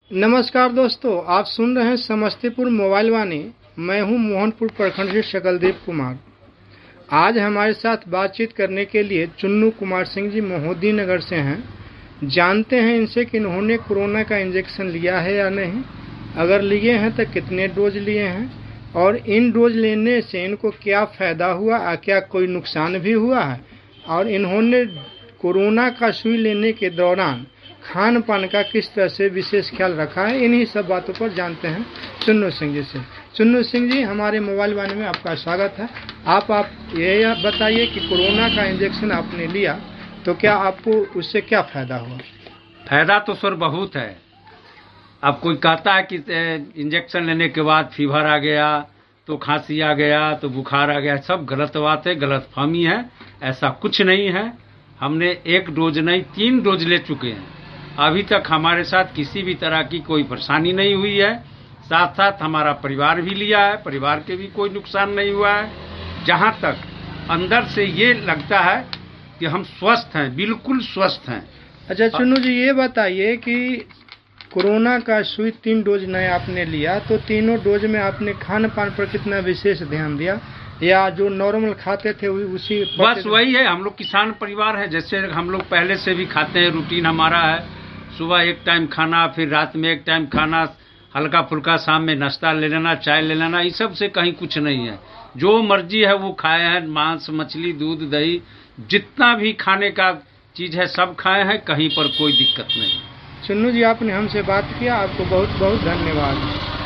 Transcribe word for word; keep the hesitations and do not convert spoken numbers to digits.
नमस्कार दोस्तों, आप सुन रहे हैं समस्तीपुर मोबाइल वाणी। मैं हूं मोहनपुर प्रखंड से शकलदीप कुमार। आज हमारे साथ बातचीत करने के लिए चुन्नू कुमार सिंह जी मोहद्दी नगर से हैं। जानते हैं इनसे कि इन्होंने कोरोना का इंजेक्शन लिया है या नहीं, अगर लिए हैं तो कितने डोज लिए हैं और इन डोज लेने से इनको क्या फ़ायदा हुआ, क्या कोई नुकसान भी हुआ है, और इन्होंने कोरोना का सुई लेने के दौरान खान पान का किस तरह से विशेष ख्याल रखा है। इन्हीं सब बातों पर जानते हैं चुन्नू सिंह जी से। चुन्नू सिंह जी, हमारे मोबाइल वाणी में आपका स्वागत है। आप आप ये बताइए कि कोरोना का इंजेक्शन आपने लिया तो क्या आपको उससे क्या फायदा हुआ? फायदा तो सर बहुत है। अब कोई कहता है कि इंजेक्शन लेने के बाद फीवर आ गया, तो खांसी आ गया, तो बुखार आ गया, सब गलत बात है, गलत फहमी है। ऐसा कुछ नहीं है। हमने एक डोज नहीं तीन डोज ले चुके हैं। अभी तक हमारे साथ किसी भी तरह की कोई परेशानी नहीं हुई है। साथ साथ हमारा परिवार भी लिया है, परिवार के भी कोई नुकसान नहीं हुआ है। जहां तक अंदर से ये लगता है कि हम स्वस्थ हैं, बिल्कुल स्वस्थ हैं। अच्छा चुन्नू जी, ये बताइए कि कोरोना का सुई तीन डोज नए आपने लिया, तो तीनों डोज में आपने खान पान पर कितना विशेष ध्यान दिया, या जो नॉर्मल खाते थे उसी? बस वही है, हम लोग किसान परिवार है, जैसे हम लोग पहले से भी खाते हैं। रूटीन हमारा है, सुबह एक टाइम खाना, फिर रात में एक टाइम खाना, हल्का फुल्का शाम में नाश्ता ले लेना, चाय ले लेना। इस सब से कहीं कुछ नहीं है। जो मर्जी है वो खाए हैं। मांस, मछली, दूध, दही, जितना भी खाने का चीज है सब खाए हैं। कहीं पर कोई दिक्कत नहीं। चुन्नू जी, आपने हमसे बात किया, आपको बहुत बहुत धन्यवाद।